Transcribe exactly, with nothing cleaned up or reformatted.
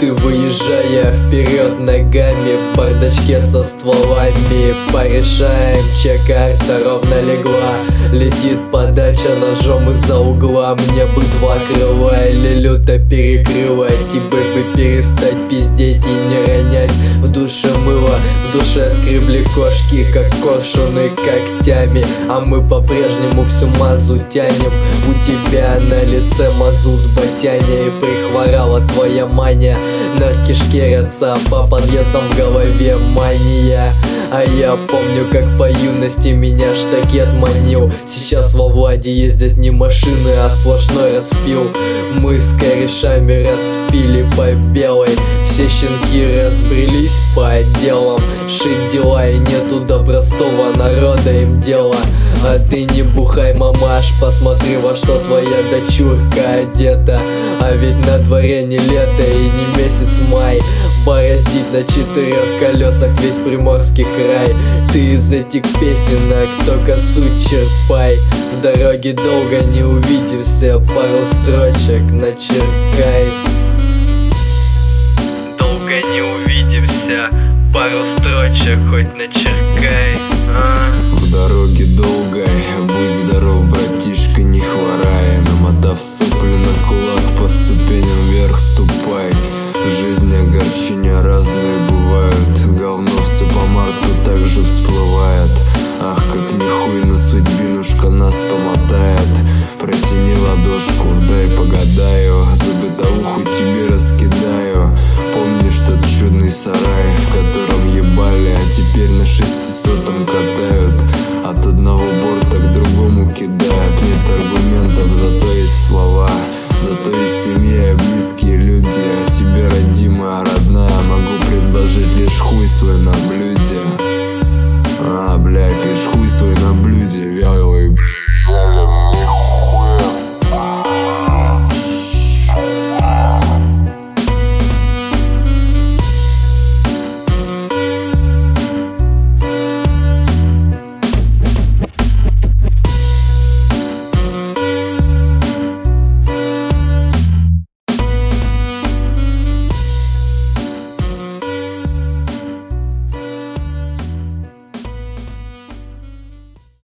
Мы, выезжая вперед ногами, в бардачке со стволами порешаем, чек-карта ровно легла. Летит подача ножом из-за угла. Мне бы два крыла или люто перекрыла. Тебе бы перестать пиздеть и не ронять в душе мыло. В душе скребли кошки, как коршуны когтями, а мы по-прежнему всю мазу тянем. У тебя на лице мазут ботяня, и прихворала твоя мания. Нарки шкерятся по подъездам, в голове мания. А я помню, как по юности меня штакет манил. Сейчас во Владе ездят не машины, а сплошной распил. Мы с корешами распили по белой. Все щенки разбрелись по отделам. Шить дела, и нету до простого народа им дела. А ты не бухай, мамаш, посмотри, во что твоя дочурка одета. А ведь на дворе не лето и не месяц май. Бороздить на четырех колесах весь Приморский край. Ты из этих песенок только суть черпай. В дороге долго не увидимся, пару строчек начеркай. Долго не увидимся, пару строчек хоть начеркай. а? В дороге долгой, будь здоров, братишка, не хворай. Намотав сопли на кулак, по ступеням вверх ступай. В жизни огорчения разные бывают. Говно все по марту также всплывает. Ах, как нихуйно судьбинушка нас помотает. Протяни ладошку, дай погадаю, за бытовуху тебе раскидаю. Помнишь тот чудный сарай, в котором ебали, а теперь на шестисотом катают. От одного борта к другому кидают. Нет аргументов, зато есть слова. Зато есть семья и близкие люди. А тебе, родимая, родная, могу предложить лишь хуй свой на блюде. А, блядь, лишь хуй